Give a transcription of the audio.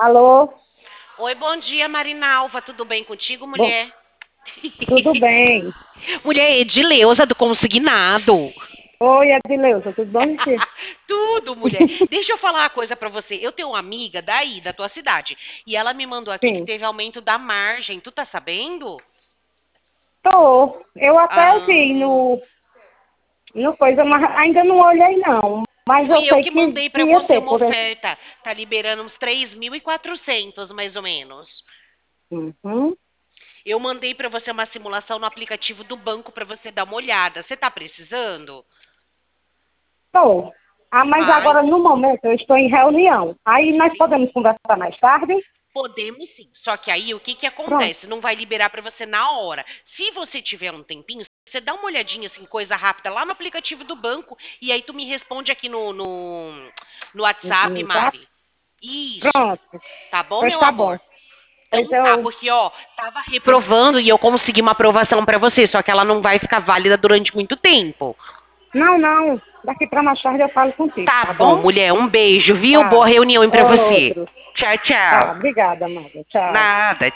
Alô? Oi, bom dia, Marinalva. Tudo bem contigo, Bom, mulher? tudo bem? Mulher Edileuza do Consignado. Oi, Adileuza, tudo bom, gente? Tudo, mulher. Deixa eu falar uma coisa pra você. Eu tenho uma amiga daí, da tua cidade, e ela me mandou aqui que Sim, teve aumento da margem. Tu tá sabendo? tô. Eu até vi Ah, no coisa, mas ainda não olhei, não. Mas fui eu eu sei que mandei que pra ia você ter, uma por exemplo. oferta. Tá liberando uns 3.400, mais ou menos. Uhum. Eu mandei pra você uma simulação no aplicativo do banco pra você dar uma olhada. Você tá precisando? Tô. Ah, mas Ai, agora, no momento, eu estou em reunião. Aí nós podemos conversar mais tarde? podemos sim. Só que aí o que que Pronto. acontece? Não vai liberar para você na hora. Se você tiver um tempinho, você dá uma olhadinha assim, coisa rápida lá no aplicativo do banco e aí tu me responde aqui no WhatsApp, Tá? Mari. Isso. Pronto. Tá bom, Pois meu tá bom. amor? Pois Então tá, porque ó, tava reprovando e eu consegui uma aprovação para você, só que ela não vai ficar válida durante muito tempo. Não, não. Daqui para mais tarde eu falo contigo, Tá tá bom, bom? mulher? Um beijo, viu? Tá. Boa reunião para você. Outro. Tchau, Tá. tchau. Obrigada, amada. Tchau. Nada.